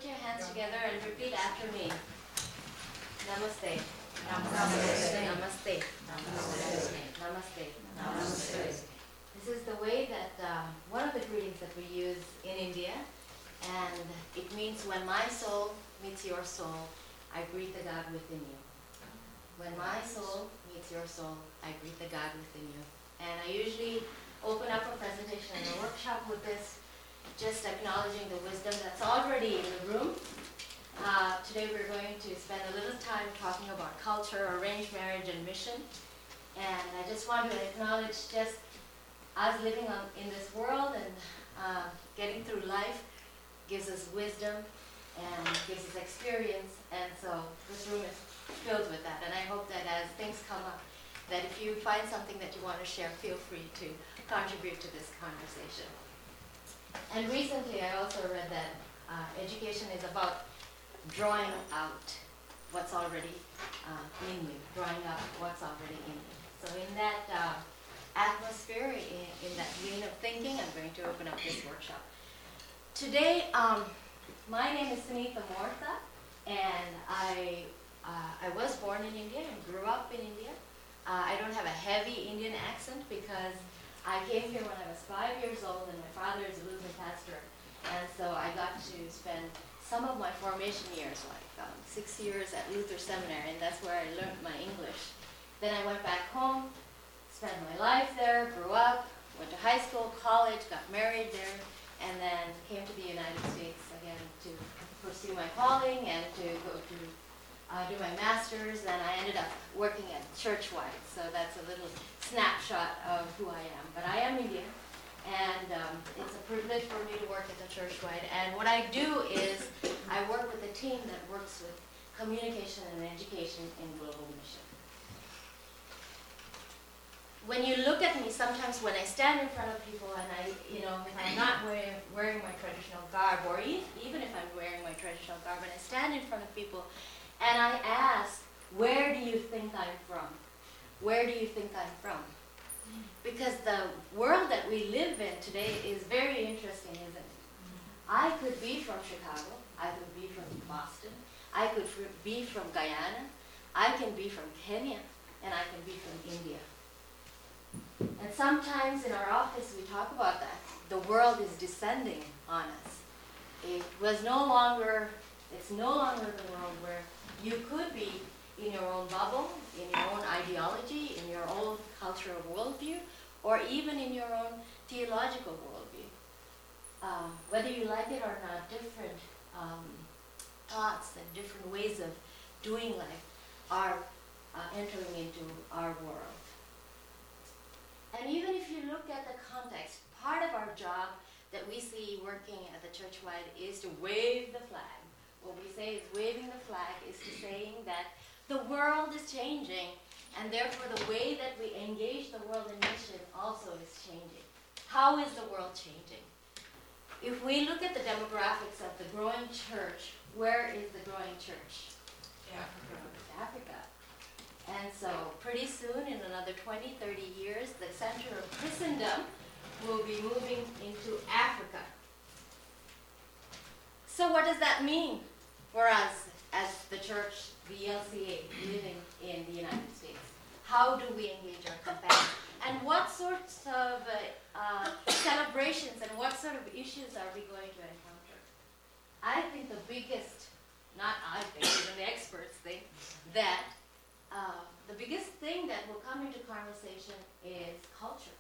put your hands together and repeat after me. Namaste. Namaste. Namaste. Namaste. Namaste. Namaste. This is the way that, one of the greetings that we use in India, and it means when my soul meets your soul, I greet the God within you. When my soul meets your soul, I greet the God within you. And I usually open up a presentation and a workshop with this, just acknowledging the wisdom that's already in the room. Today we're going to spend a little time talking about culture, arranged marriage, and mission. And I just want to acknowledge just us living in this world and getting through life gives us wisdom and gives us experience. And so this room is filled with that. And I hope that as things come up, that if you find something that you want to share, feel free to contribute to this conversation. And recently I also read that education is about drawing out what's already in you, drawing out what's already in you. So in that atmosphere, in that vein of thinking, I'm going to open up this workshop. Today, my name is Sunitha Mortha, and I was born in India and grew up in India. I don't have a heavy Indian accent because I came here when I was 5 years old, and my father is a Lutheran pastor, and so I got to spend some of my formation years, like 6 years at Luther Seminary, and that's where I learned my English. Then I went back home, spent my life there, grew up, went to high school, college, got married there, and then came to the United States again to pursue my calling and to go to do my master's. And I ended up working at Churchwide, so that's a little snapshot of who I am. But I am Indian, and it's a privilege for me to work at the Churchwide. And what I do is I work with a team that works with communication and education in global mission. When you look at me, sometimes when I stand in front of people and if I'm not wearing my traditional garb, or even if I'm wearing my traditional garb, and I stand in front of people and I ask, where do you think I'm from? Where do you think I'm from? Because the world that we live in today is very interesting, isn't it? I could be from Chicago, I could be from Boston, I could be from Guyana, I can be from Kenya, and I can be from India. And sometimes in our office we talk about that. The world is descending on us. It's no longer the world where you could be in your own bubble, in your own ideology, in your own cultural worldview, or even in your own theological worldview. Whether you like it or not, different thoughts and different ways of doing life are entering into our world. And even if you look at the context, part of our job that we see working at the Churchwide is to wave the flag. What we say is waving the flag is to saying that the world is changing, and therefore the way that we engage the world in mission also is changing. How is the world changing? If we look at the demographics of the growing church, where is the growing church? Africa. And so pretty soon, in another 20, 30 years, the center of Christendom will be moving into Africa. So what does that mean for us as the church, the LCA, living in the United States? How do we engage our companions? And what sorts of celebrations and what sort of issues are we going to encounter? I think the biggest, not I think, even the experts think, that the biggest thing that will come into conversation is culture.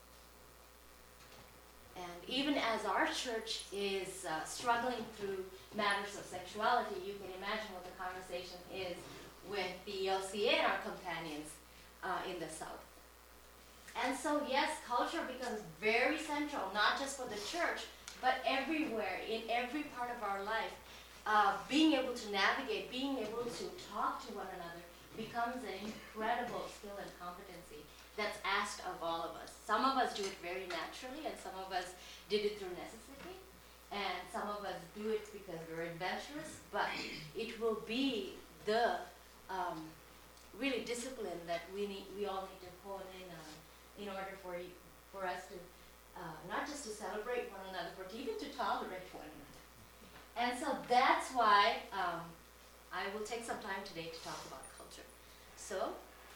And even as our church is struggling through matters of sexuality, you can imagine what the conversation is with the LCA and our companions in the South. And so yes, culture becomes very central, not just for the church, but everywhere, in every part of our life. Being able to navigate, being able to talk to one another becomes an incredible skill and competency that's asked of all of us. Some of us do it very naturally, and some of us did it through necessity, and some of us do it because we're adventurous, but it will be the really discipline that we all need to hone in order for us to not just to celebrate one another, but even to tolerate one another. And so that's why I will take some time today to talk about culture. So,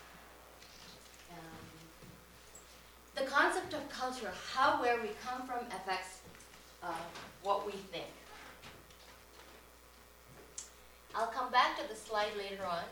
the concept of culture, how where we come from affects what we think. I'll come back to the slide later on.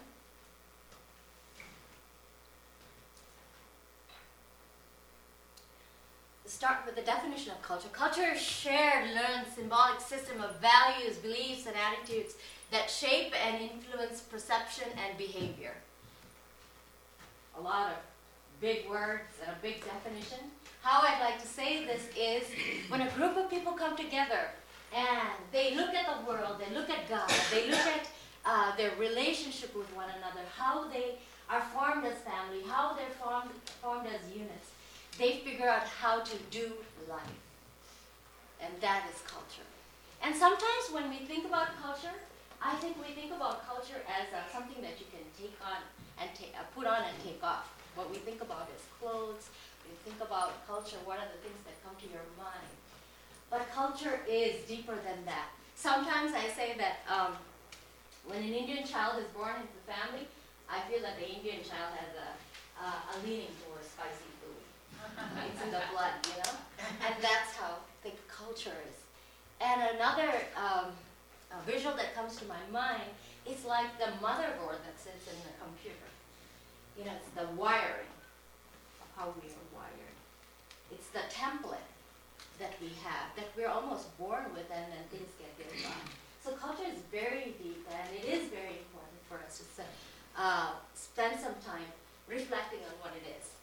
Start with the definition of culture. Culture is shared, learned, symbolic system of values, beliefs, and attitudes that shape and influence perception and behavior. A lot of big words and a big definition. How I'd like to say this is when a group of people come together and they look at the world, they look at God, they look at their relationship with one another, how they are formed as family, how they're formed as units. They figure out how to do life. And that is culture. And sometimes when we think about culture, I think we think about culture as something that you can take on and put on and take off. What we think about is clothes. We think about culture, what are the things that come to your mind? But culture is deeper than that. Sometimes I say that when an Indian child is born into the family, I feel that the Indian child has a leaning towards spicy food. It's in the blood, you know? And that's how thick culture is. And another visual that comes to my mind is like the motherboard that sits in the computer. You know, it's the wiring of how we are wired. It's the template that we have, that we're almost born with, and then things get built on. So culture is very deep, and it is very important for us to spend some time reflecting on what it is.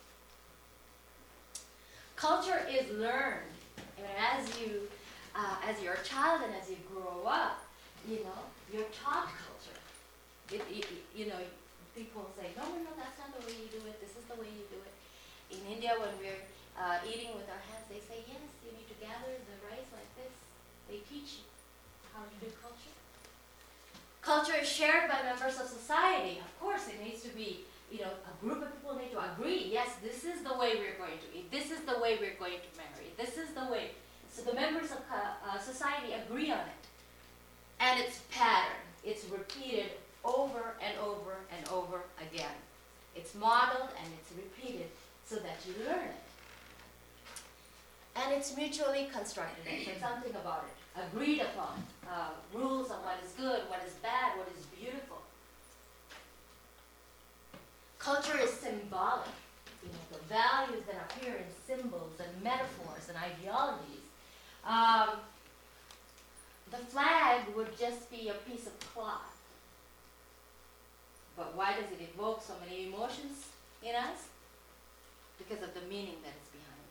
Culture is learned. I mean, as you're a child and as you grow up, you know, you're taught culture. You know, people say, no, that's not the way you do it. This is the way you do it. In India, when we're eating with our hands, they say, yes, you need to gather the rice like this. They teach you how to do culture. Culture is shared by members of society. Of course, it needs to be, you know, a group of people need to agree, yes, this is the way we're going to eat. This is the way we're going to marry. This is the way. So the members of society agree on it. And it's patterned. It's repeated over and over and over again. It's modeled and it's repeated so that you learn it. And it's mutually constructed. There's something about it. Agreed upon. Rules on what is good, what is bad, what is beautiful. Culture is symbolic. You know, the values that appear in symbols and metaphors and ideologies. The flag would just be a piece of cloth. But why does it evoke so many emotions in us? Because of the meaning that is behind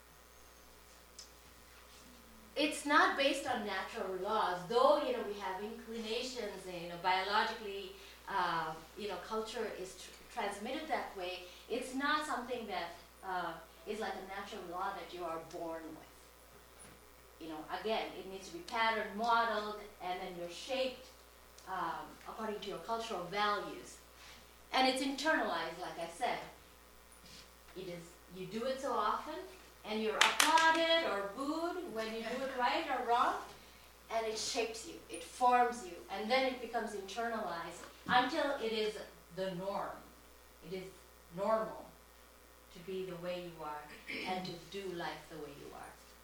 it. It's not based on natural laws, though, you know, we have inclinations, and, you know, biologically, you know, culture is transmitted that way. It's not something that is like a natural law that you are born with. You know, again, it needs to be patterned, modeled, and then you're shaped according to your cultural values. And it's internalized, like I said. It is, you do it so often, and you're applauded or booed when you do it right or wrong, and it shapes you, it forms you, and then it becomes internalized until it is the norm. It is normal to be the way you are and to do life the way you are.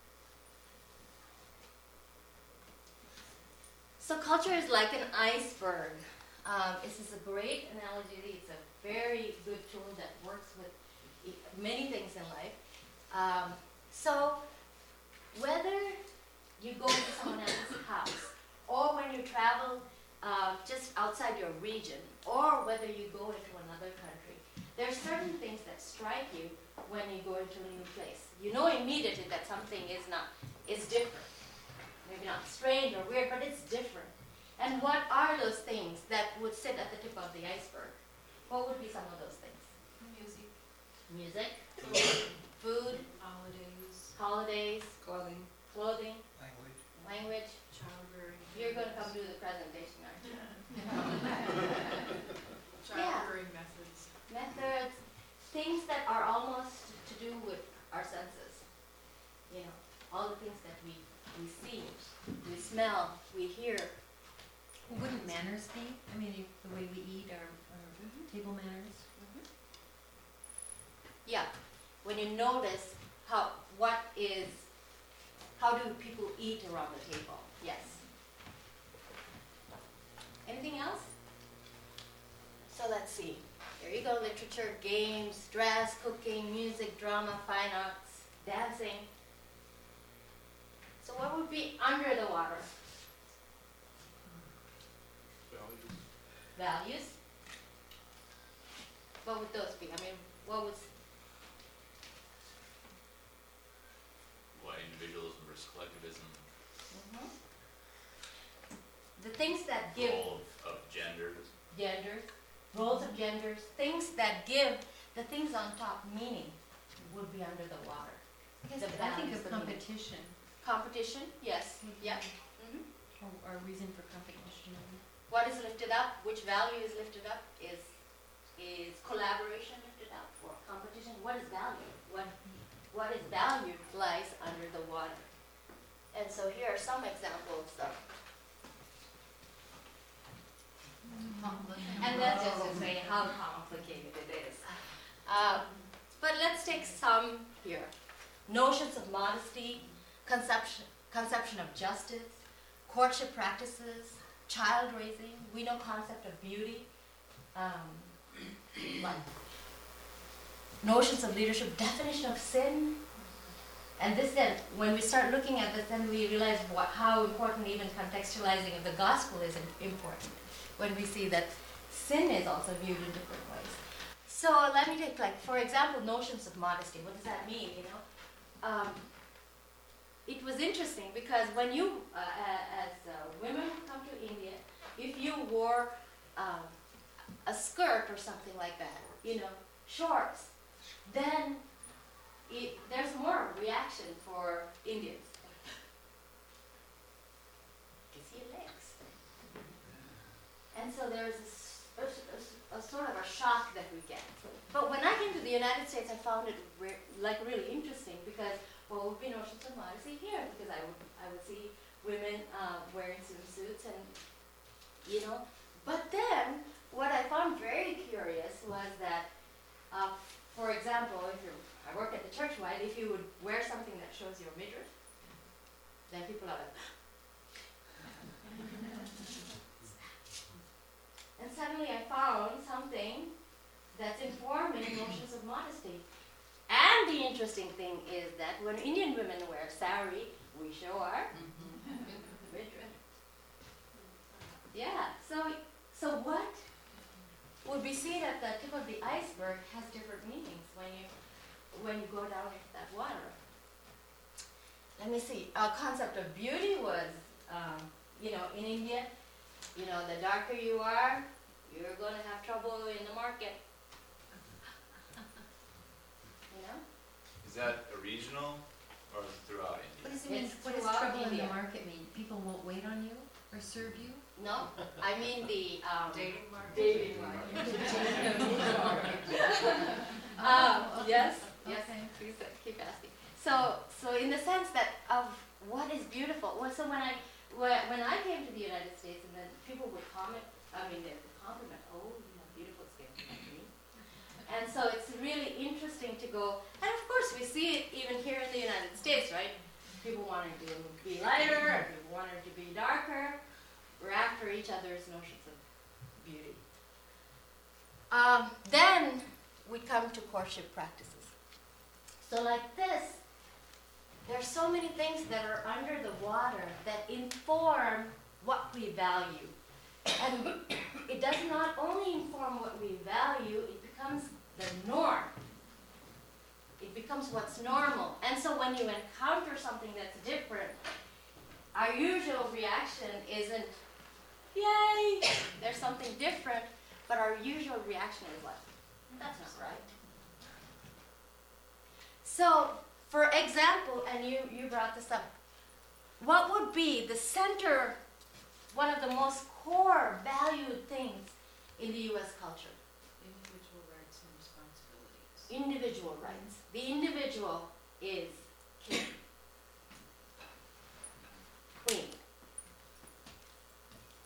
So culture is like an iceberg. This is a great analogy. It's a very good tool that works with many things in life. So whether you go to someone else's house, or when you travel just outside your region, or whether you go into another country, there are certain things that strike you when you go into a new place. You know immediately that something is different. Maybe not strange or weird, but it's different. And what are those things that would sit at the tip of the iceberg? What would be some of those things? Music. Music, food, holidays, clothing, language. Childbearing. You're going to come do the presentation, aren't you? Childbearing methods. Methods, things that are almost to do with our senses. You know, all the things that we see, we smell, we hear. Wouldn't manners be? I mean, the way we eat, our table manners? Yeah, when you notice how do people eat around the table? Yes. Anything else? So let's see. Here you go, literature, games, dress, cooking, music, drama, fine arts, dancing. So what would be under the water? Values. What would those be? I mean, what was... Why individualism versus collectivism? The things that give... Role of genders. Genders, roles of genders, things that give the things on top meaning would be under the water. Yes, The but I think values, of the meaning. competition. Competition, yes, yeah. Or reason for competition. What is lifted up, which value is lifted up? Is collaboration lifted up or competition? What is value? What is value lies under the water. And so here are some examples of and that's just to say how complicated it is. But let's take some here. Notions of modesty, conception of justice, courtship practices, child raising. We know concept of beauty, like notions of leadership, definition of sin. And this then, when we start looking at this, then we realize how important even contextualizing of the gospel is important. When we see that sin is also viewed in different ways. So let me take, like, for example, notions of modesty. What does that mean, you know? It was interesting because when you, as women who come to India, if you wore a skirt or something like that, you know, shorts, then there's more reaction for Indians. You see your legs. And so there's a sort of a shock that we get. But when I came to the United States, I found it really interesting because what would be notions of modesty here? Because I would see women wearing swimsuits and, you know. But then what I found very curious was that, for example, I work at the church, right? If you would wear something that shows your midriff, then people are like, and suddenly I found something that's informing notions of modesty. And the interesting thing is that when Indian women wear sari, we show our midriff. Yeah, so what would be seen at the tip of the iceberg has different meanings when you go down into that water. Let me see. Our concept of beauty was, you know, in India, you know, the darker you are, you're going to have trouble in the market. You know? Is that a regional or throughout What India? does it mean? It's What does throughout trouble in India. the market mean? People won't wait on you or serve you? No, I mean the Dating market. dating market. Yes, yes. Okay. Please keep asking. So in the sense that of what is beautiful. Well, so when I came to the United States, and then people would comment. I mean, they would compliment. Oh, you have beautiful skin, like me. And so it's really interesting to go. And of course, we see it even here in the United States, right? People wanting to be lighter, and people wanting to be darker. We're after each other's notions of beauty. Then we come to courtship practices. So like this, there's so many things that are under the water that inform what we value. And it does not only inform what we value, it becomes the norm. It becomes what's normal. And so when you encounter something that's different, our usual reaction isn't, yay, there's something different, but our usual reaction is like, that's not right. So, for example, and you brought this up, what would be the center, one of the most core valued things in the U.S. culture? Individual rights and responsibilities. Individual rights. The individual is king.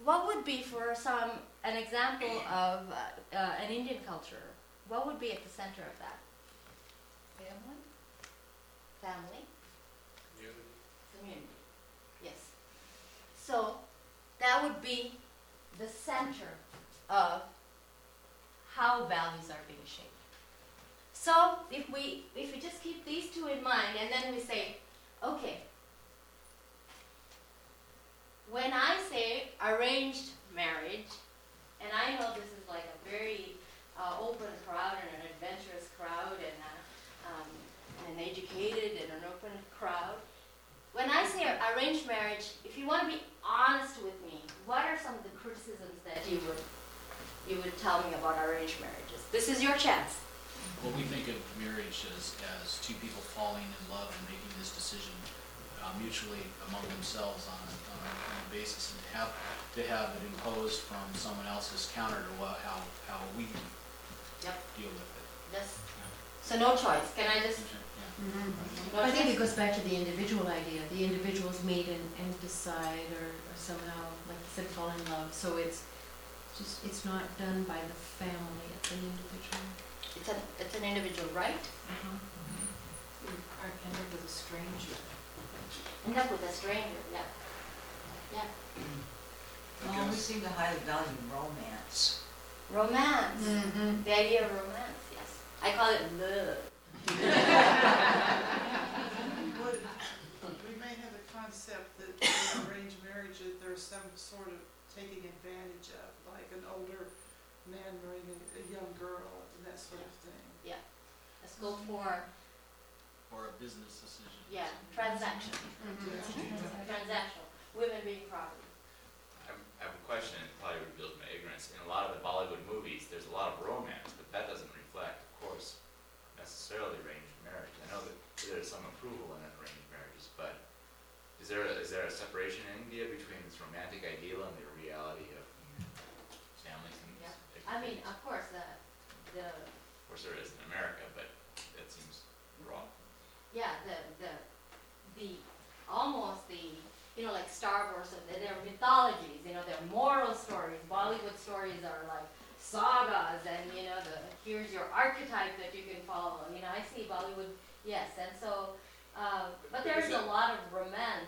what would be for some an example of an Indian culture? What would be at the center of that? Family? Family, community. Yes. So that would be the center of how values are being shaped. So if we just keep these two in mind, and then we say, okay, when I say arranged marriage, and I know this is like a very open crowd and an adventurous crowd and an educated and an open crowd. When I say arranged marriage, if you want to be honest with me, what are some of the criticisms that you would tell me about arranged marriages? This is your chance. Well, we think of marriage as two people falling in love and making this decision mutually among themselves on a basis, and to have it imposed from someone else is counter to how we Yep. deal with it. Yes. So no choice. Can I just? Yeah. No I think choice? it goes back to the individual idea. The individuals meet and decide or somehow, like I said, fall in love. So it's not done by the family, it's an individual. It's an individual right. Or end up with a stranger. End up with a stranger. Yeah. Yeah. Well, we seem to highly value romance. Romance. Mm-hmm. The idea of romance. Yes. I call it love. We may have a concept that in arranged marriages, there's some sort of taking advantage of, like an older man marrying a young girl and that sort of thing. Let's go for Or a business decision. transaction. Transactional. Women being property. I have a question, and it probably reveals my ignorance. In a lot of the Bollywood movies, there's a lot of romance, but that doesn't reflect, of course, necessarily arranged marriage. I know that there's some approval in arranged marriages, but is there a separation in India between this romantic ideal and the reality of families and Yeah. I mean, of course, the of course there is in America, but that seems wrong. yeah, the almost the, like Star Wars, they're mythologies, they're moral stories. Bollywood stories are like sagas, and here's your archetype that you can follow. I see Bollywood, yes, and so, but there is a lot of romance.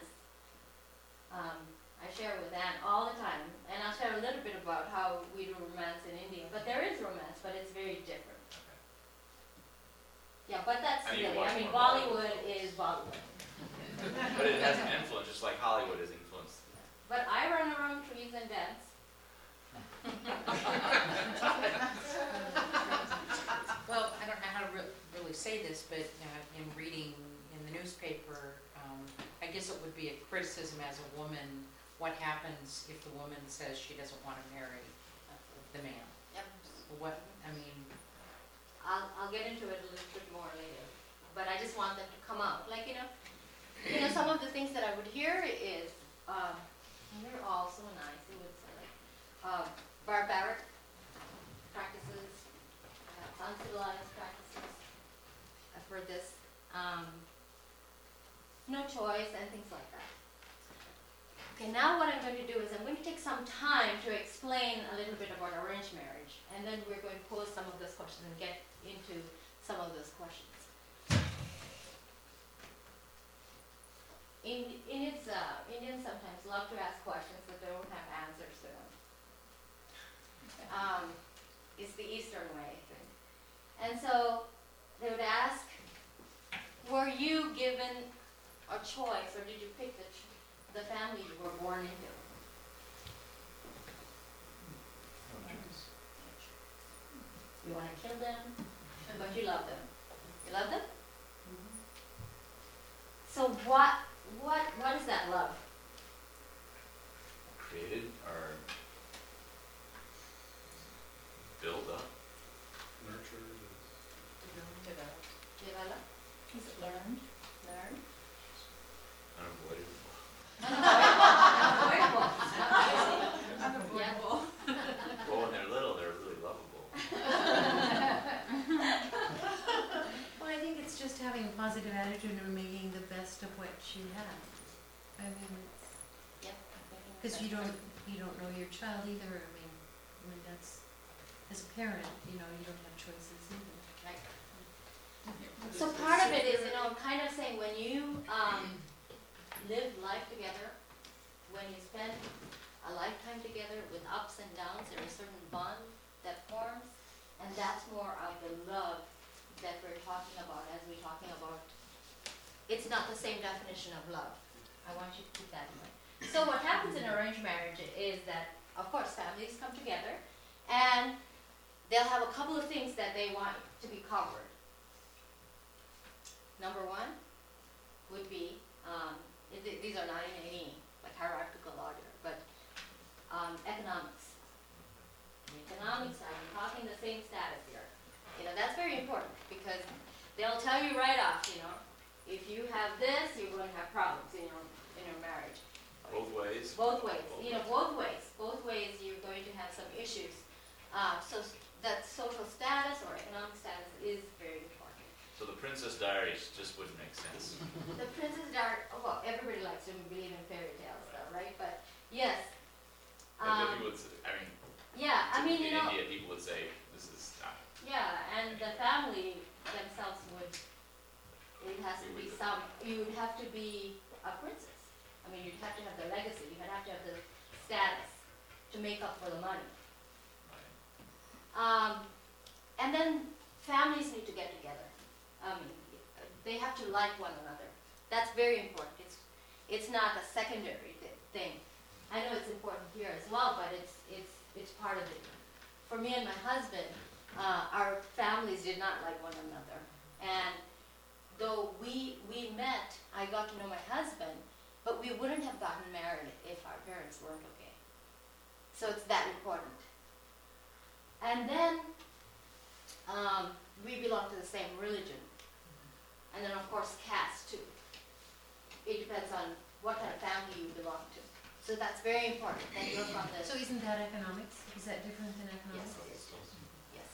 I share with Anne all the time, and I'll share a little bit about how we do romance in India. But there is romance, but it's very different. Okay. Yeah, but that's I need to silly. watch I mean, more Bollywood is Bollywood. But it has an influence, just like Hollywood has influenced. But I run around trees and dance. Well, I don't know how to really say this, but in reading in the newspaper, I guess it would be a criticism as a woman, what happens if the woman says she doesn't want to marry the man? Yep. What, I mean, I'll get into it a little bit more later. But I just want them to come out. Like, some of the things that I would hear is, and they're all so nice, it would say like, barbaric practices, uncivilized practices. I've heard this. No choice and things like that. Okay, now what I'm going to do is I'm going to take some time to explain a little bit about arranged marriage, and then we're going to pose some of those questions and get into some of those questions. Indians sometimes love to ask questions that they don't have answers to them. It's the Eastern way, I think. And so they would ask, were you given a choice, or did you pick the family you were born into? You want to kill them, but you love them. You love them? So what is that love? Created or built up. Develop? Is it learned? Learned? Unavoidable. Unavoidable. Well, when they're little, they're really lovable. Well, I think it's just having a positive attitude and making the best of what you have. I mean, Yep. because you don't, you don't know your child either, I mean, that's, as a parent, you know, you don't have choices either. Right. So part of it is, you know, kind of saying when you live life together, when you spend a lifetime together with ups and downs, there is a certain bond that forms, and that's more of the love that we're talking about as we're talking about. It's not the same definition of love. I want you to keep that in mind. So what happens in arranged marriage is that, of course, families come together, and they'll have a couple of things that they want to be covered. Number one would be, these are not in any like hierarchical order, but economics. Economics, are we talking the same status here? You know, that's very important because they'll tell you right off, you know, if you have this, you're going to have problems in your marriage. Both ways? Both ways, you know, both ways you're going to have some issues. So that social status or economic status is very important. So the Princess Diaries just wouldn't make sense. The Princess Diaries, well, everybody likes to believe in fairy tales though, right? But yes. And people would say, I mean, Yeah, I mean, you in know, India, people would say, this is not. yeah, and the family themselves would, it has to be some, you would have to be a princess. I mean, you'd have to have the legacy, you'd have to have the status to make up for the money. Right. And then families need to get together. I mean, they have to like one another. That's very important. It's not a secondary thing. I know it's important here as well, but it's part of it. For me and my husband, our families did not like one another. And though we met, I got to know my husband, but we wouldn't have gotten married if our parents weren't okay. So it's that important. And then we belong to the same religion. And then of course caste too. It depends on what kind of family you belong to. So that's very important, that you're from the... So isn't that economics? Is that different than economics? Yes, it is. Yes.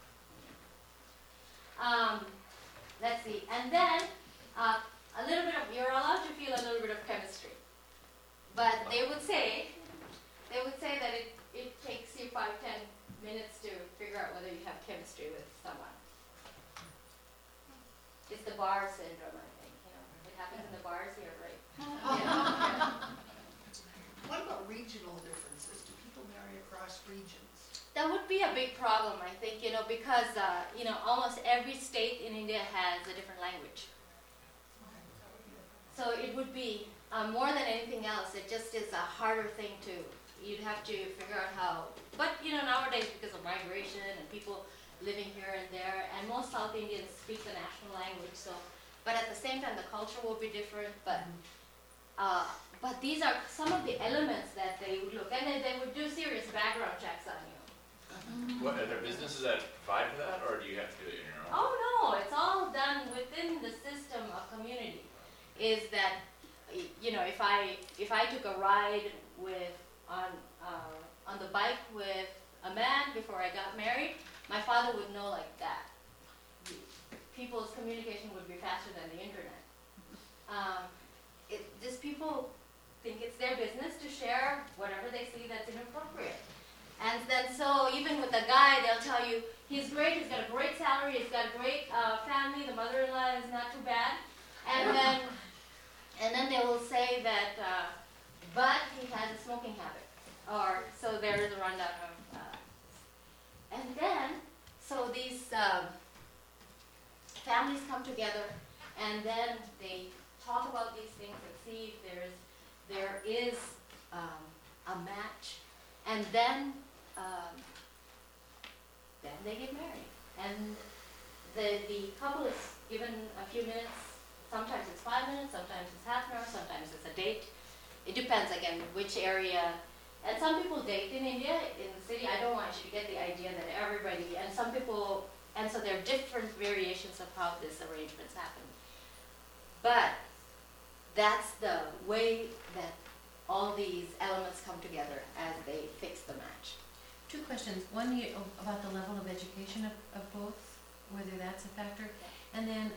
Let's see, and then a little bit of, you're allowed to feel a little bit of chemistry. But they would say that it takes you 5-10 minutes to figure out whether you have chemistry with someone. It's the bar syndrome, I think, you know. It happens in the bars here, right? Yeah. What about regional differences? Do people marry across regions? That would be a big problem, I think, you know, because, you know, almost every state in India has a different language. So it would be, more than anything else, it just is a harder thing to, you'd have to figure out how, but, you know, nowadays because of migration and people living here and there, and most South Indians speak the national language, so, but at the same time, the culture will be different, but these are some of the elements that they would look, and they would do serious background checks on you. What, are there businesses that provide for that, or do you have to do it on your own? Oh no, it's all done within the system of community. Is that, you know, if I took a ride on the bike with a man before I got married, my father would know like that. People's communication would be faster than the internet. Just people think it's their business to share whatever they see that's inappropriate. And then so even with a guy, they'll tell you, he's great, he's got a great salary, he's got a great family, the mother-in-law is not too bad. And then they will say that, but he has a smoking habit. Or, so there is a rundown of, and then, so these families come together and then they talk about these things and see if there is a match. And then they get married. And the couple is given a few minutes. Sometimes it's 5 minutes, sometimes it's half an hour, sometimes it's a date. It depends, again, which area. And some people date in India, in the city. I don't want you to get the idea that everybody, and some people, and so there are different variations of how this arrangements happen. But that's the way that all these elements come together as they fix the match. 2 questions. One about the level of education of both, whether that's a factor. And then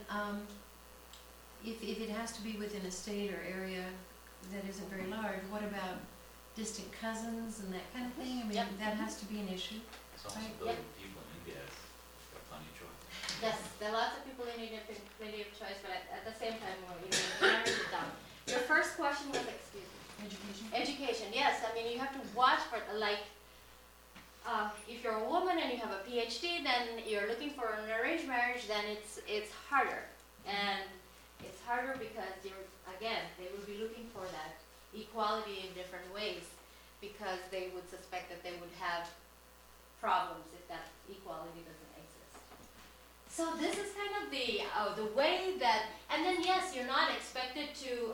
if it has to be within a state or area that isn't very large, what about distant cousins and that kind of thing? I mean, Yep. that has to be an issue. It's almost Right. a billion people in India, it's got plenty of choice. Yes, there are lots of people in India, plenty of choice, but at the same time, narrow it down. Your first question was, excuse me. Education? Education, yes, I mean, you have to watch for, like, if you're a woman and you have a PhD, then you're looking for an arranged marriage, then it's harder. And it's harder because again, they will be looking for that equality in different ways, because they would suspect that they would have problems if that equality doesn't exist. So this is kind of the way that, and then yes, you're not expected to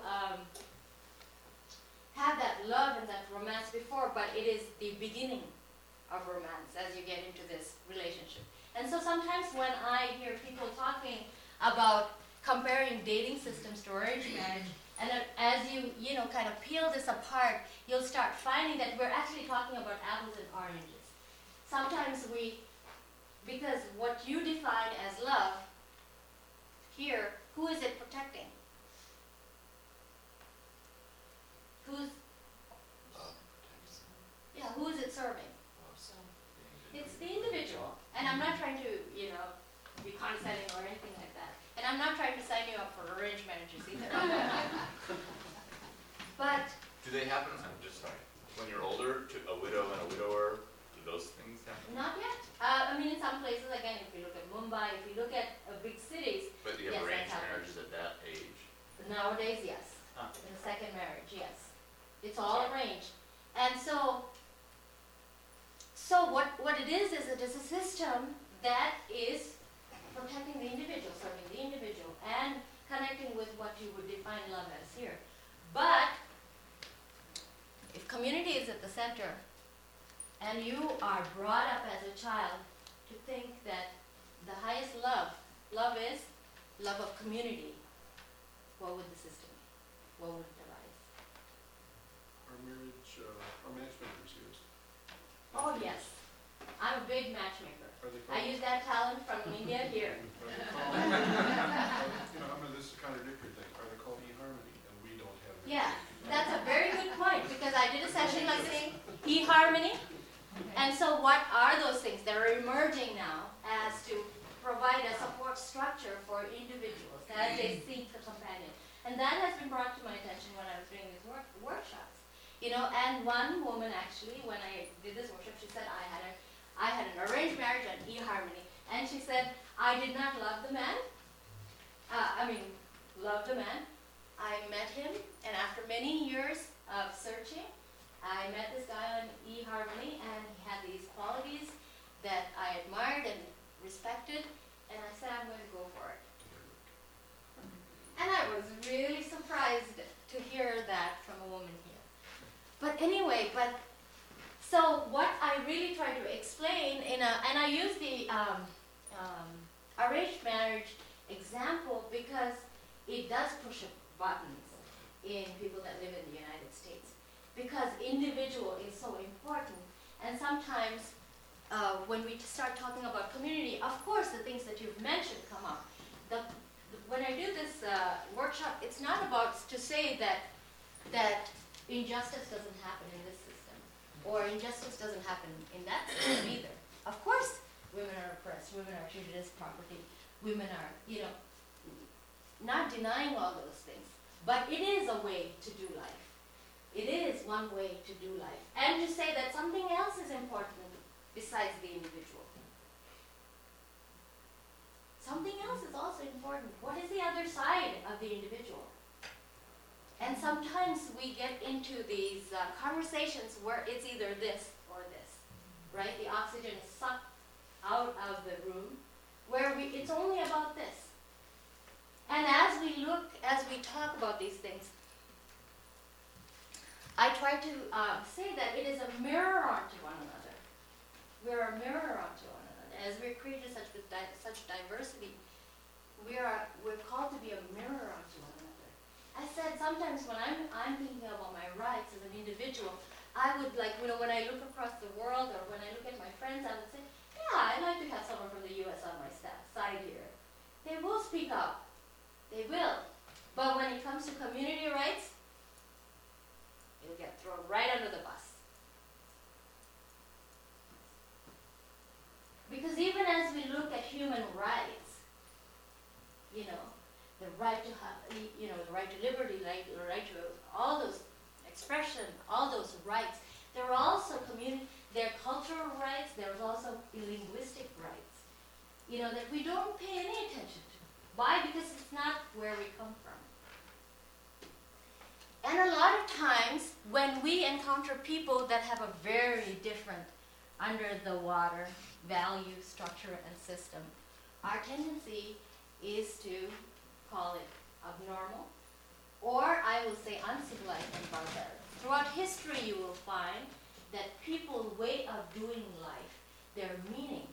have that love and that romance before, but it is the beginning of romance as you get into this relationship. And so sometimes when I hear people talking about comparing dating systems to arranged marriage, and as you kind of peel this apart, you'll start finding that we're actually talking about apples and oranges. Sometimes because what you define as love, here, who is it protecting? Who is it serving? It's the individual. And I'm not trying to, be condescending or anything like that. And I'm not trying to sign you up for arranged marriages either. But Do they happen, I'm just sorry, when you're older, to a widow and a widower, do those things happen? not yet. I mean, in some places, again, if you look at Mumbai, if you look at big cities, But you Yes, have that arranged happens. marriages at that age? nowadays, yes. Huh. In the second marriage, yes. It's all arranged. And so what it is it is a system that is protecting the individual, serving the individual, and connecting with what you would define love as here. But if community is at the center, and you are brought up as a child to think that the highest love is love of community, what would the system be? What would it arise? Our matchmakers used. Oh, yes. I'm a big matchmaker. Are they I called? use that talent from India here. Are they called? I mean, this is a contradictory thing. Are they called eHarmony and we don't have it? Yeah, that's a very good point, because I did a session like this, eHarmony. And so what are those things that are emerging now as to provide a support structure for individuals as they seek a companion? And that has been brought to my attention when I was doing these workshops. And one woman actually, when I did this workshop, she said, I had an arranged marriage and eHarmony. And she said, I did not love the man. Loved the man. I met him, and after many years of searching, I met this guy on eHarmony, and he had these qualities that I admired and respected, and I said, I'm going to go for it. And I was really surprised to hear that from a woman here. But anyway, so what I really try to explain and I use the arranged marriage example because it does push buttons in people that live in the United States. Because individual is so important, and sometimes when we start talking about community, of course the things that you've mentioned come up. When I do this workshop, it's not about to say that injustice doesn't happen in this system, or injustice doesn't happen in that system either. Of course, women are oppressed, women are treated as property, women are, not denying all those things. But it is a way to do life. It is one way to do life. And to say that something else is important besides the individual. Something else is also important. What is the other side of the individual? And sometimes we get into these conversations where it's either this or this, right? The oxygen is sucked out of the room, where it's only about this. And as we talk about these things, I try to say that it is a mirror onto one another. We're a mirror onto one another. As we're created such diversity, we're called to be a mirror onto one another. I said sometimes when I'm thinking about my rights as an individual, I would when I look across the world or when I look at my friends, I would say, yeah, I'd like to have someone from the U.S. on my side here. They will speak up. They will. But when it comes to community rights, you'll get thrown right under the bus. to liberty, like the right to all those expression, all those rights. There are also there are cultural rights, there's also linguistic rights, you know, that we don't pay any attention to. Why? Because it's not where we come from. And a lot of times, when we encounter people that have a very different under the water value, structure, and system, our tendency is to call it abnormal, or I will say uncivilized and barbaric. Throughout history, you will find that people's way of doing life, their meaning,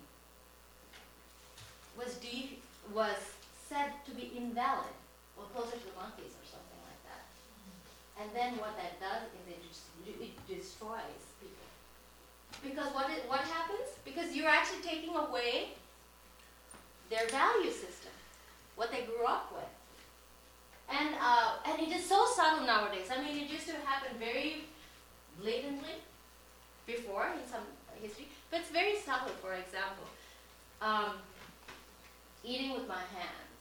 was said to be invalid, or closer to the monkeys or something like that. And then what that does is it destroys people. Because what happens? Because you're actually taking away their value system, what they grew up with. And it is so subtle nowadays. I mean, it used to happen very blatantly before in some history, but it's very subtle. For example, eating with my hands.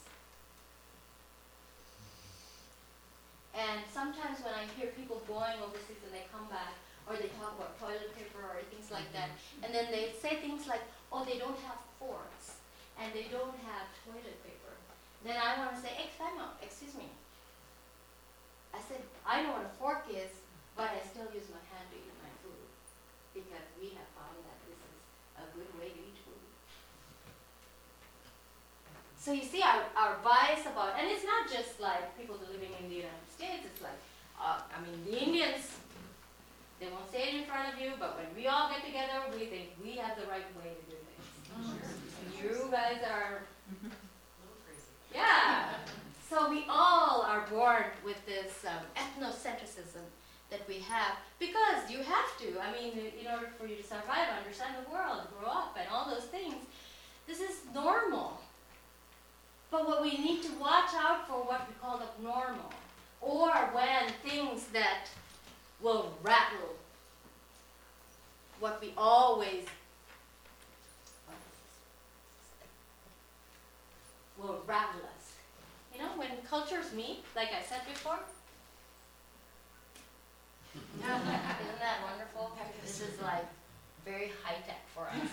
And sometimes when I hear people going overseas and they come back, or they talk about toilet paper or things like that, and then they say things like, oh, they don't have forks, and they don't have toilet paper. Then I want to say, excuse me. I said, I know what a fork is, but I still use my hand to eat my food, because we have found that this is a good way to eat food. So you see our bias about, and it's not just like people living in the United States, it's like, the Indians, they won't say it in front of you, but when we all get together, we think we have the right way to do things. You guys are, yeah. So we all are born with this ethnocentrism that we have, because you have to. I mean, in order for you to survive, understand the world, grow up, and all those things, this is normal. But what we need to watch out for what we call abnormal, or when things that will rattle what we always will rattle us. You know, when cultures meet, like I said before. Isn't that wonderful? This is like very high tech for us.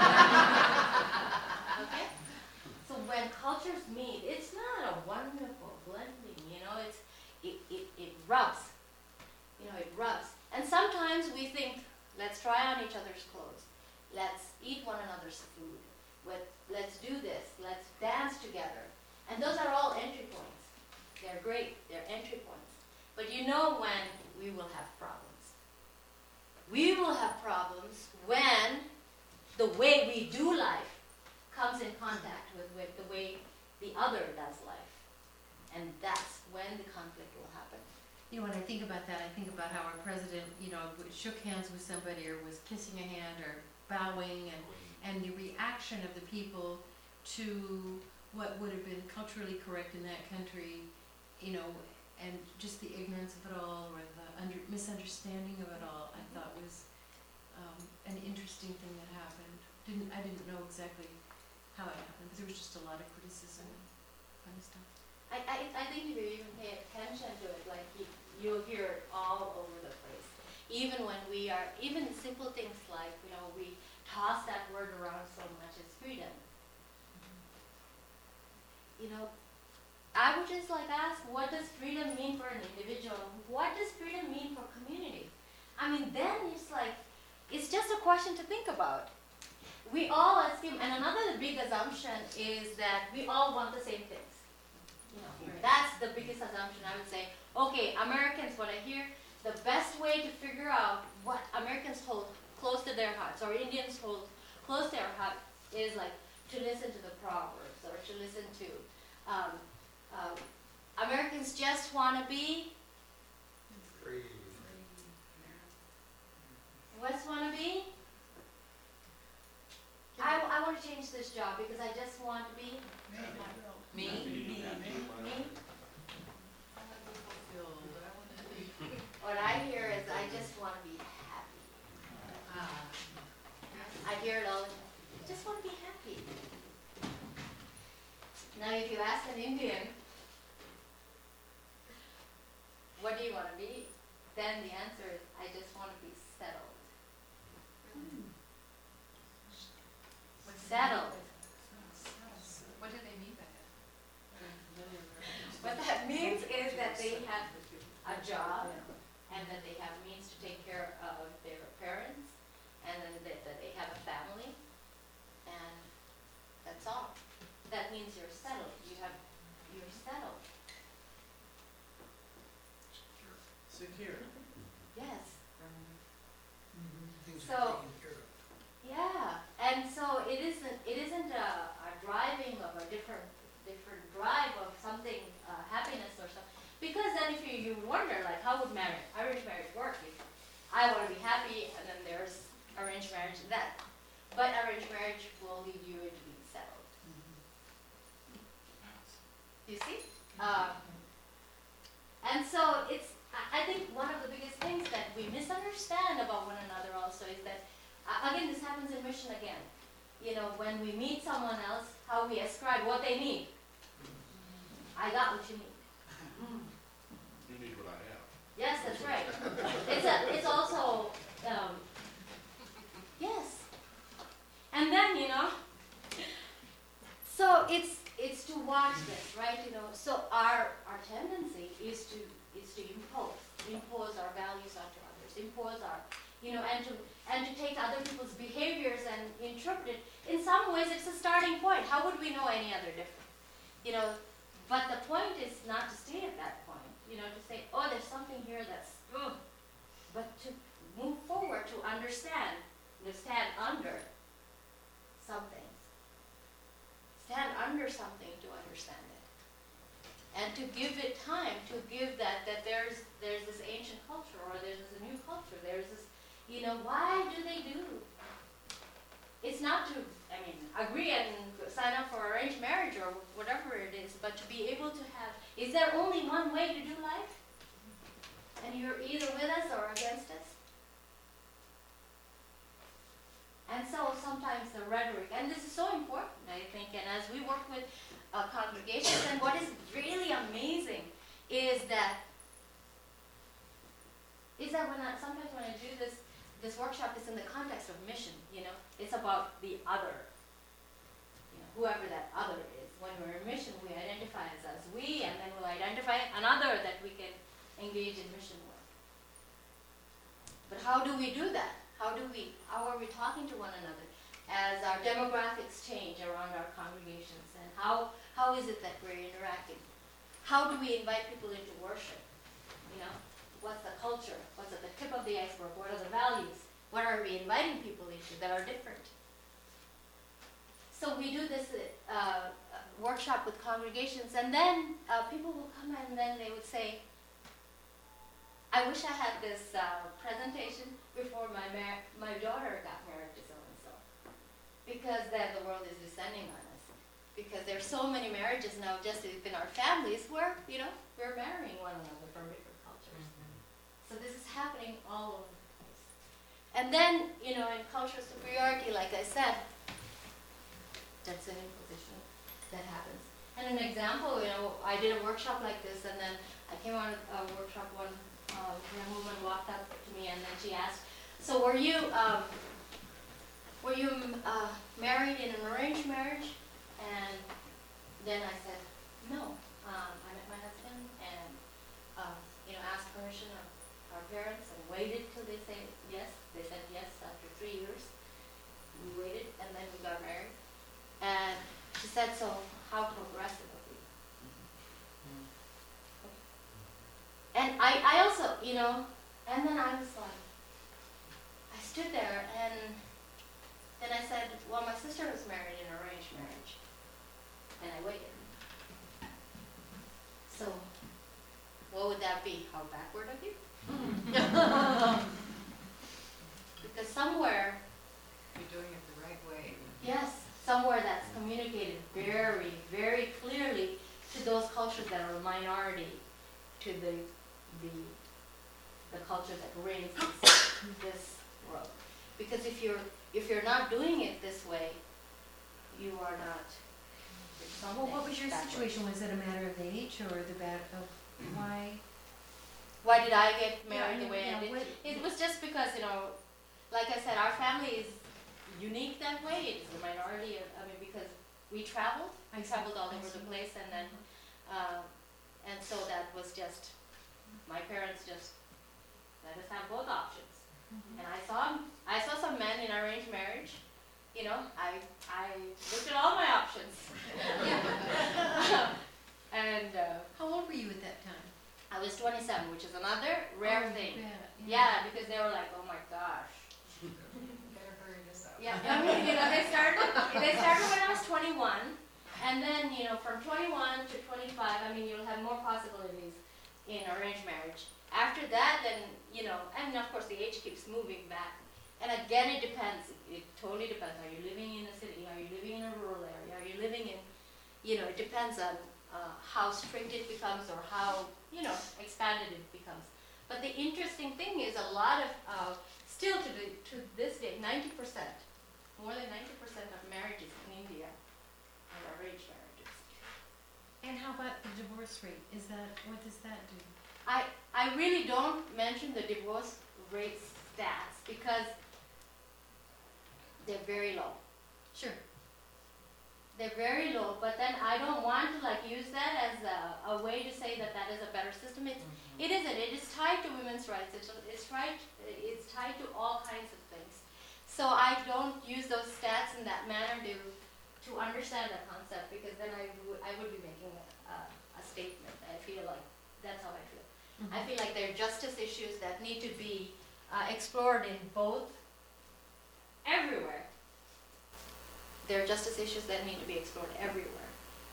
Okay? So when cultures meet, it's not a wonderful blending, you know, it rubs. You know, it rubs. And sometimes we think, let's try on each other's clothes. Let's eat one another's food. Let's do this. Let's dance together. And those are all entry points. They're great. They're entry points. But you know when we will have problems. We will have problems when the way we do life comes in contact with the way the other does life. And that's when the conflict will happen. You know, when I think about that, I think about how our president, you know, shook hands with somebody or was kissing a hand or bowing, and the reaction of the people to what would have been culturally correct in that country, you know, and just the ignorance of it all, or the misunderstanding of it all, I thought was an interesting thing that happened. I didn't know exactly how it happened, because there was just a lot of criticism and funny stuff. I think if you even pay attention to it, like you'll hear it all over the place. Even when even simple things like, you know, we toss that word around so much as freedom. You know, I would just like ask, what does freedom mean for an individual? What does freedom mean for community? I mean, then it's just a question to think about. We all assume, and another big assumption is that we all want the same things. You know, that's the biggest assumption. I would say, okay, Americans, what I hear, the best way to figure out what Americans hold close to their hearts, or Indians hold close to their heart, is like to listen to the Proverbs, or to listen to, Americans just want to be Free. What's want to be? I want to change this job because I just want to be me. What I hear is I just want to be happy. I hear it all the time. I just want to be happy. Now if you ask an Indian, what do you want to be? Then the answer is, I just want to be settled. Settled. What do they mean by that? What that means is that they have a job, and that they have means to take care of their parents, and then that they have a family, and that's all. That means you're settled. You're settled. Secure. Yes. Things So- are taken care of. Yeah, and so it isn't a driving of a different drive of something, happiness or something. Because then if you wonder, like, how would arranged marriage work? If I want to be happy, and then there's arranged marriage and that. But arranged marriage will lead you into being settled. You see? And so I think one of the biggest things that we misunderstand about one another also is that, again, this happens in mission again. You know, when we meet someone else, how we ascribe what they need. I got what you need. You need what I have. Yes, that's right. It's also, yes. And then, you know, so it's to watch this, right? You know, so our tendency is to impose our values onto others, impose our, you know, and to take other people's behaviors and interpret it. In some ways, it's a starting point. How would we know any other different? You know, but the point is not to stay at that point. You know, to say, oh, there's something here that's, ugh. But to move forward, to understand, to stand under something. Stand under something to understand it. And to give it time, to give that there's this ancient culture, or there's this new culture, there's this, you know, why do they do? It's not to, I mean, agree and sign up for arranged marriage or whatever it is, but to be able to have, is there only one way to do life? And you're either with us or against us? And so sometimes the rhetoric, and this is so important, I think, and as we work with congregations, and what is really amazing is that sometimes when I do this workshop, it's in the context of mission, you know, it's about the other, you know, whoever that other is. When we're in mission, we identify as us, we, and then we'll identify another that we can engage in mission with. But how do we do that? How are we talking to one another as our demographics change around our congregations, and how is it that we're interacting? How do we invite people into worship? You know, what's the culture? What's at the tip of the iceberg? What are the values? What are we inviting people into that are different? So we do this workshop with congregations, and then people will come and then they would say, I wish I had this presentation before my daughter got married to so-and-so. Because then the world is descending on us. Because there's so many marriages now just within our families where, you know, we're marrying one another from different cultures. So this is happening all over the place. And then, you know, in cultural superiority, like I said, that's an imposition that happens. And an example, you know, I did a workshop like this, and then I came on a workshop one young woman walked up to me and then she asked, so were you married in an arranged marriage? And then I said, no. I met my husband and, you know, asked permission of our parents and waited till they said yes. They said yes after 3 years. We waited and then we got married. And she said, so how progressive of you? And I also, you know, and then I was like, I stood there and then I said, well, my sister was married in an arranged marriage. And I waited. So, what would that be? How backward of you? Because somewhere, You're doing it the right way. yes, somewhere that's communicated very, very clearly to those cultures that are a minority to the culture that reigns this world. Because if you're not doing it this way, you are not. Well, what was your situation? Was it a matter of age or the of why? Why did I get married the way Yeah, I did? what- It was just because, like I said, our family is unique that way. It's a minority, because we traveled. I traveled all over the place, and then, and so that was just, my parents just let us have both options. And I saw some men in arranged marriage. I looked at all my options. And How old were you at that time? I was 27, which is another rare thing. Yeah. Yeah, because they were like, oh my gosh. Better hurry this up. Yeah, they started when I was 21, and then, from 21 to 25, you'll have more possibilities in arranged marriage. After that, then, and of course the age keeps moving back. And again, it depends. It totally depends. Are you living in a city? Are you living in a rural area? Are you living in, it depends on how strict it becomes or how, expanded it becomes. But the interesting thing is a lot of, still to this day, 90%, more than 90% of marriages in India are arranged marriages. And how about the divorce rate? What does that do? I really don't mention the divorce rate stats because they're very low. Sure. They're very low, but then I don't want to use that as a way to say that is a better system. It isn't. It is tied to women's rights. It's tied to all kinds of things. So I don't use those stats in that manner to understand the concept, because then I would be making a statement. I feel like that's how I feel. I feel like there are justice issues that need to be explored in both, everywhere. There are justice issues that need to be explored everywhere.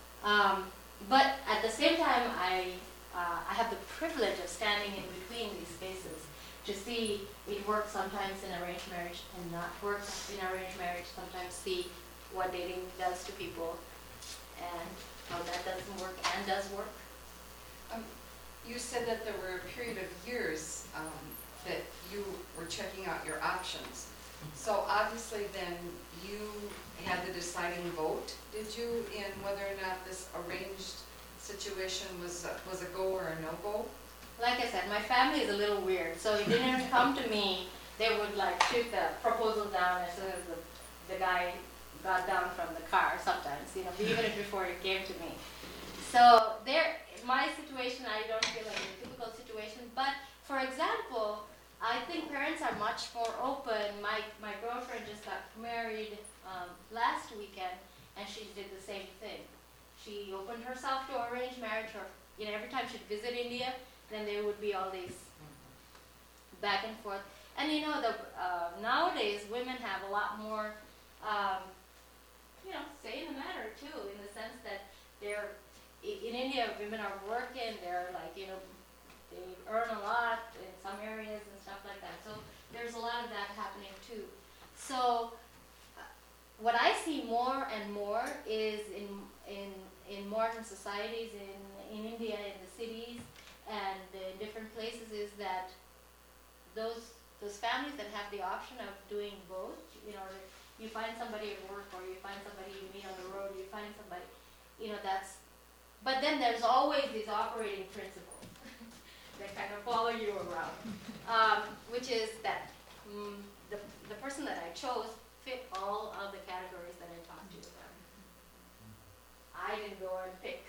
But at the same time, I have the privilege of standing in between these spaces to see it work sometimes in arranged marriage and not work in arranged marriage, sometimes see what dating does to people and how that doesn't work and does work. You said that there were a period of years that you were checking out your options. So obviously then you had the deciding vote, did you, in whether or not this arranged situation was a go or a no-go? Like I said, my family is a little weird, so it didn't come to me. They would shoot the proposal down as soon as the guy got down from the car sometimes, even before it came to me. So my situation, I don't feel like a typical situation, but for example, I think parents are much more open. My girlfriend just got married last weekend, and she did the same thing. She opened herself to arranged marriage, or every time she'd visit India, then there would be all these back and forth. And nowadays women have a lot more, say in the matter too, in the sense that in India, women are working, they're they earn a lot in some areas and stuff like that. So there's a lot of that happening too. So what I see more and more is in modern societies in India, in the cities and in different places, is that those families that have the option of doing both, you find somebody at work, or you find somebody you meet on the road, you find somebody, but then there's always these operating principles that kind of follow you around, which is that the person that I chose fit all of the categories that I talked to you about. I didn't go and pick.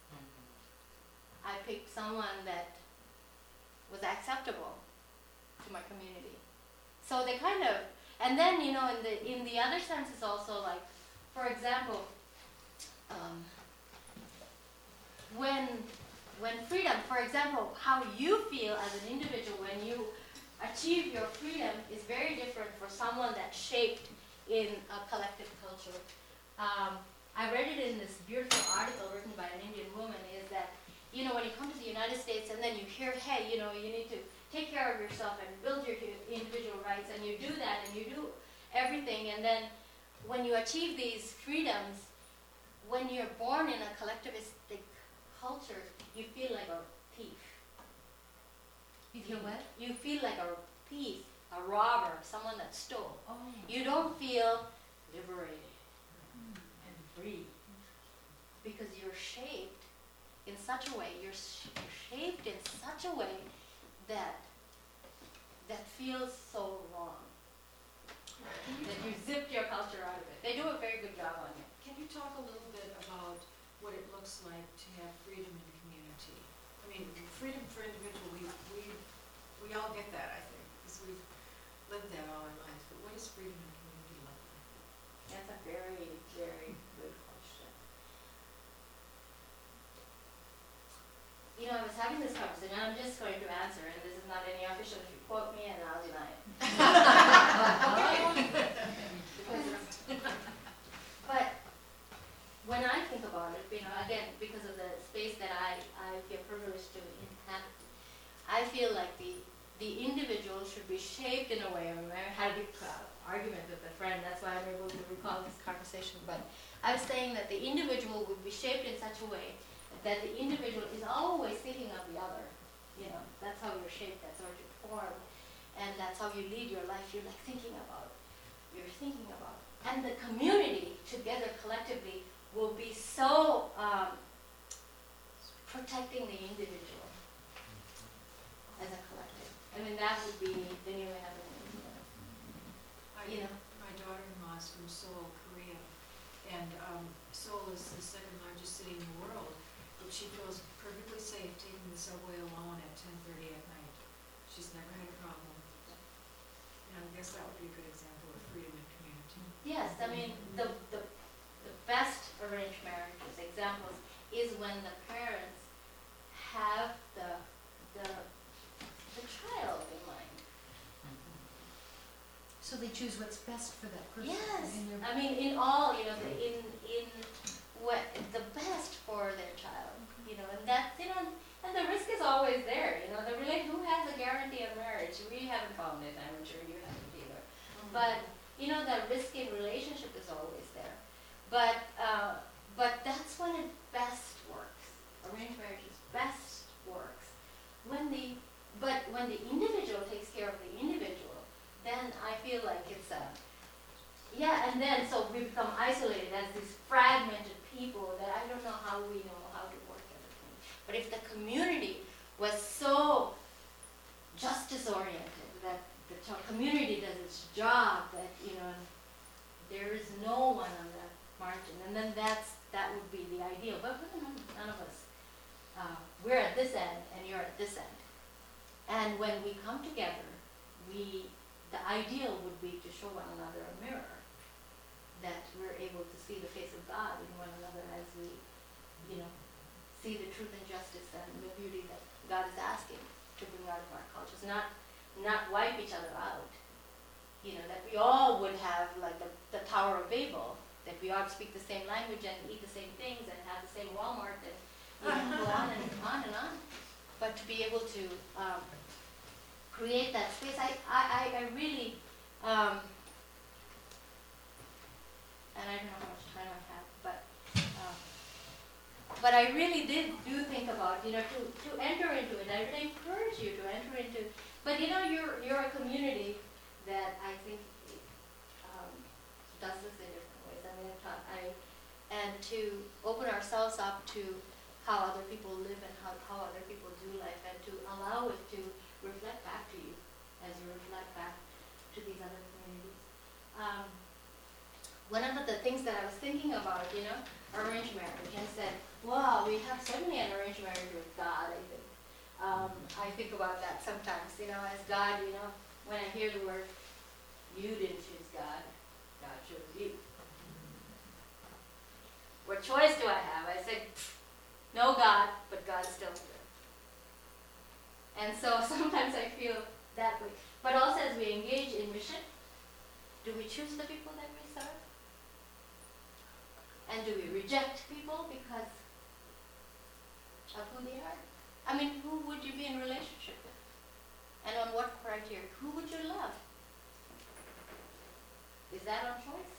I picked someone that was acceptable to my community. So they kind of, and then in the other sense is also for example, when freedom, for example, how you feel as an individual when you achieve your freedom is very different for someone that's shaped in a collective culture. I read it in this beautiful article written by an Indian woman, is that, when you come to the United States and then you hear, hey, you need to take care of yourself and build your individual rights, and you do that and you do everything, and then when you achieve these freedoms, when you're born in a collectivistic culture, you feel like a thief. You feel what? You feel like a thief, a robber, someone that stole. Oh. You don't feel liberated and free, because you're shaped in such a way, that feels so wrong. That you zipped your culture out of it. They do a very good job on it. Can you talk a little bit about what it looks like to have freedom in community? I mean, freedom for individual, we all get that, I think, because we've lived that all our lives, but what does freedom in community look like? That's a very, very good question. You know, I was having this conversation, and I'm just going to answer, and this is not any official, if you quote me and I'll deny it. But when I think about it, you know, again, because of the space that I feel privileged to inhabit, I feel like the individual should be shaped in a way. I mean, I had a big argument with a friend, that's why I'm able to recall this conversation, but I was saying that the individual would be shaped in such a way that the individual is always thinking of the other. You know, that's how you're shaped, that's how you're formed, and that's how you lead your life. You're like thinking about. And the community together collectively will be so protecting the individual as a collective. I mean, that would be the new heaven. You know. My daughter-in-law is from Seoul, Korea, and Seoul is the second largest city in the world, but she feels perfectly safe taking the subway alone at 10:30 at night. She's never had a problem. And I guess that would be a good example of freedom in community. Yes, I mean, the best arranged marriages examples is when the parents have the child in mind. So they choose what's best for that person. Yes, in their- I mean, in all, you know, in what the best for their child, you know, and that's, you know, and the risk is always there, you know, who has a guarantee of marriage? We haven't found it, I'm sure you haven't either. But, you know, the risk in relationship is always there. But that's when it best works. Arranged marriages best works. When the individual takes care of the individual, then I feel like it's and then so we become isolated as these fragmented people that I don't know how we know how to work everything. But if the community was so justice oriented that the community does its job, that, you know, there is no one on the margin, and then that would be the ideal. But none of us. We're at this end, and you're at this end. And when we come together, the ideal would be to show one another a mirror, that we're able to see the face of God in one another as we, you know, see the truth and justice and the beauty that God is asking to bring out of our cultures, not wipe each other out. You know, that we all would have like the Tower of Babel, that we all speak the same language and eat the same things and have the same Walmart and, you know, go on and on and on. But to be able to create that space, I really, and I don't know how much time I have, but I really do think about, you know, to enter into it. I really encourage you to enter into, but you know, you're a community that I think does this in different ways. I mean, and to open ourselves up to how other people live and how other people do life, and to allow it to reflect back to you as you reflect back to these other communities. One of the things that I was thinking about, you know, arranged marriage, and said, wow, we have certainly an arranged marriage with God, I think. I think about that sometimes, you know, as God, you know, when I hear the word, you didn't choose God, God chose you. What choice do I have? I said, no God, but God's still good. And so sometimes I feel that way. But also as we engage in mission, do we choose the people that we serve? And do we reject people because of who they are? I mean, who would you be in relationship with? And on what criteria? Who would you love? Is that on choice?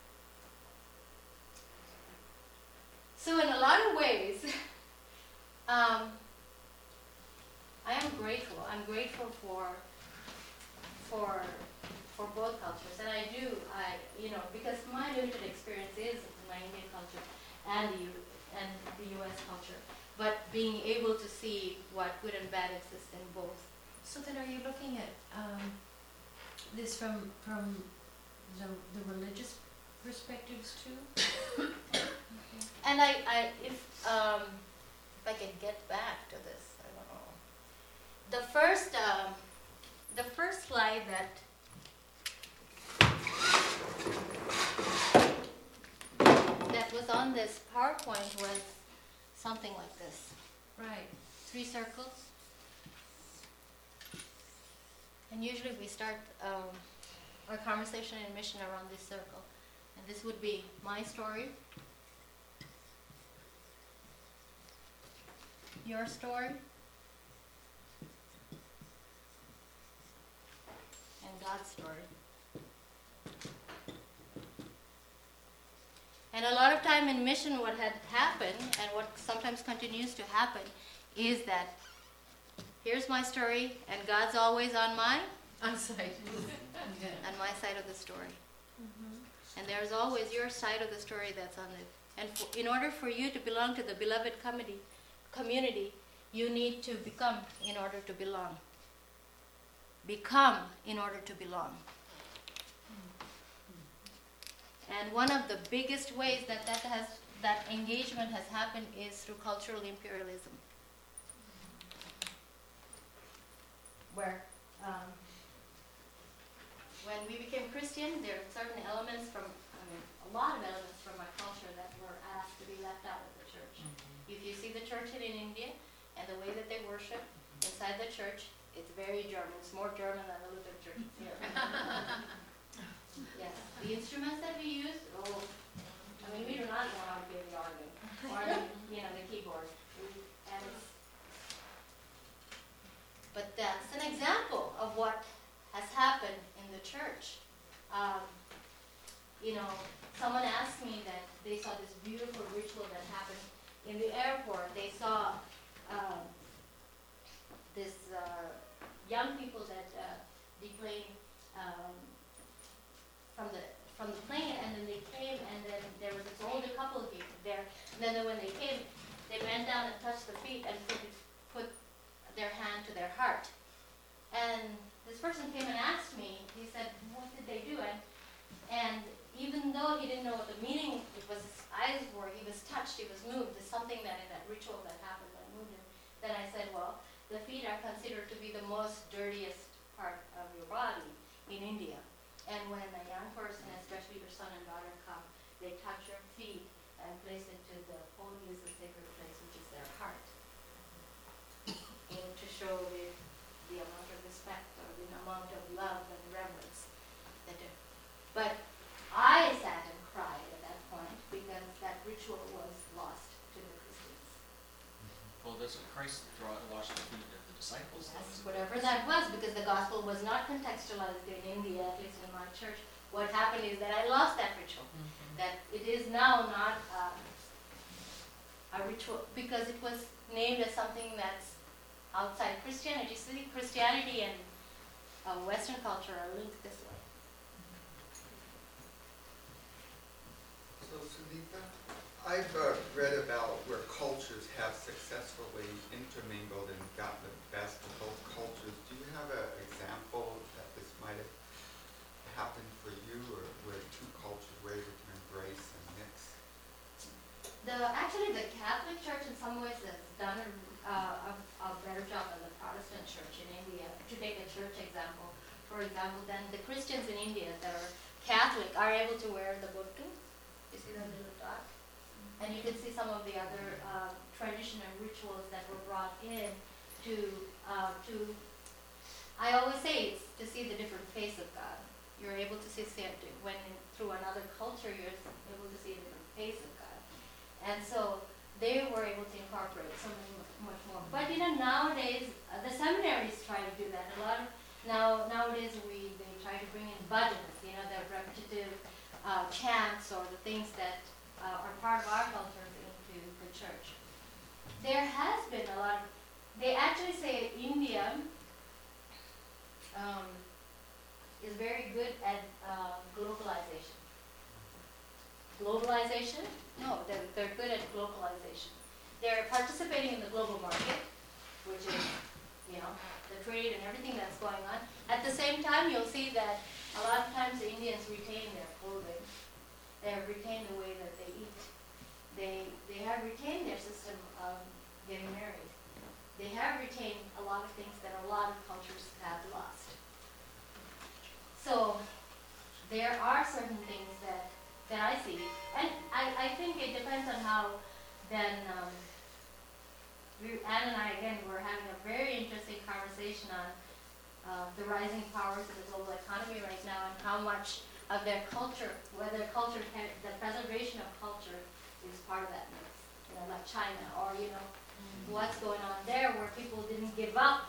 So in a lot of ways, I am grateful. I'm grateful for both cultures, and you know, because my limited experience is my Indian culture and the U.S. culture, but being able to see what good and bad exist in both So then are you looking at, this from the religious perspectives too? Okay. And if I can get back to this, I don't know. The first slide that was on this PowerPoint was something like this. Right. 3 circles. And usually we start our conversation in mission around this circle. And this would be my story, your story, and God's story. And a lot of time in mission what had happened, and what sometimes continues to happen, is that here's my story, and God's always on my On-site. on my side of the story. And there's always your side of the story that's on it. And in order for you to belong to the beloved community, you need to become in order to belong. Become in order to belong. And one of the biggest ways that engagement has happened is through cultural imperialism. Where when we became Christian, there are certain elements a lot of elements from our culture that were asked to be left out of the church. If you see the church in India and the way that they worship inside the church, it's very German. It's more German than the Lutheran churches here. Yes. The instruments that we use, we do not know how to play the organ or the keyboard. But that's an example of what has happened in the church. Someone asked me that they saw this beautiful ritual that happened in the airport. They saw this young people that deplaned from the plane, and then they came, and then there was this older couple there. And then when they came, they bent down and touched the feet and put their hand to their heart. And this person came and asked me, he said, what did they do? And even though he didn't know what the meaning, it was his eyes were, he was touched, he was moved. There's something that in that ritual that happened that moved him. Then I said, well, the feet are considered to be the most dirtiest part of your body in India. And when a young person, especially your son and daughter, come, they touch your feet and place it to the holiest and sacred place, which is their heart, to show the amount of respect or the amount of love and reverence. But I sat and cried at that point because that ritual was lost to the Christians. Well, doesn't Christ wash the feet of the disciples? Yes, whatever that was, because the gospel was not contextualized in India, at least in my church. What happened is that I lost that ritual. That it is now not a ritual, because it was named as something that's outside Christianity. See, Christianity and Western culture are linked this way. So Sunita, I've read about where cultures have successfully intermingled and gotten the best of both cultures. Do you have an example that this might have happened for you, or where two cultures were able to embrace and mix? Actually, the Catholic Church in some ways has done a better job than the Protestant Church in India. To take a church example, for example, then the Christians in India that are Catholic are able to wear the burqa. You see that little dot? And you can see some of the other tradition and rituals that were brought in to I always say it's to see the different face of God. You're able to see when through another culture, you're able to see a different face of God. And so they were able to incorporate so much more. But nowadays, the seminaries try to do that. Nowadays they try to bring in bhajans, the repetitive chants or the things that are part of our culture into the church. There has been a lot. They actually say India is very good at globalization. Globalization? No, they're good at globalization. They're participating in the global market, which is you know, the trade and everything that's going on. At the same time, you'll see that a lot of times the Indians retain their clothing. They have retained the way that they eat. They have retained their system of getting married. They have retained a lot of things that a lot of cultures have lost. So there are certain things that I see, and I think it depends on how then, Ann and I, again, were having a very interesting conversation on the rising powers of the global economy right now and how much of their culture, whether culture, the preservation of culture is part of that mix. You know, like China, or, you know, what's going on there where people didn't give up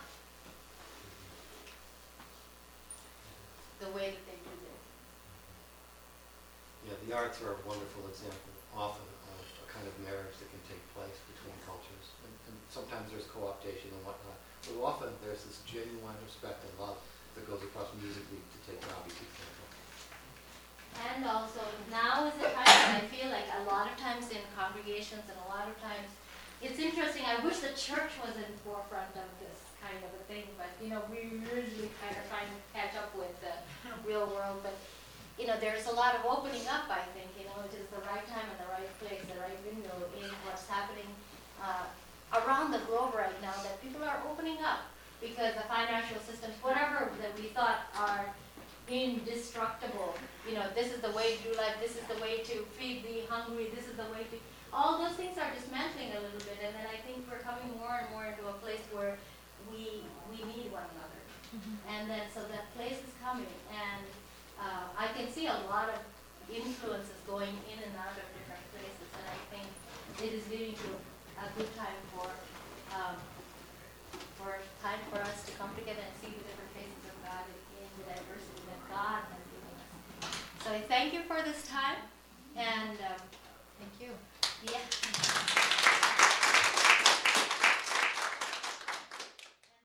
the way that they do this. Yeah, the arts are a wonderful example often of a kind of marriage that can take place between cultures. And sometimes there's co-optation and whatnot, but often there's this genuine respect and love that goes across musically, to take an obvious example. And also, now is the time that I feel like a lot of times in congregations and a lot of times, it's interesting, I wish the church was in forefront of this kind of a thing, but, you know, we usually kind of trying to catch up with the real world, but, you know, there's a lot of opening up, I think, you know, it is the right time and the right place, the right window in what's happening around the globe right now, that people are opening up, because the financial systems, whatever that we thought are indestructible, you know, this is the way to do life, this is the way to feed the hungry, this is the way to, all those things are dismantling a little bit, and then I think we're coming more and more into a place where we need one another. And then, so that place is coming, and I can see a lot of influences going in and out of different places, and I think it is leading to a good time for us to come together and see the different faces of God in the diversity that God has given us. So I thank you for this time, and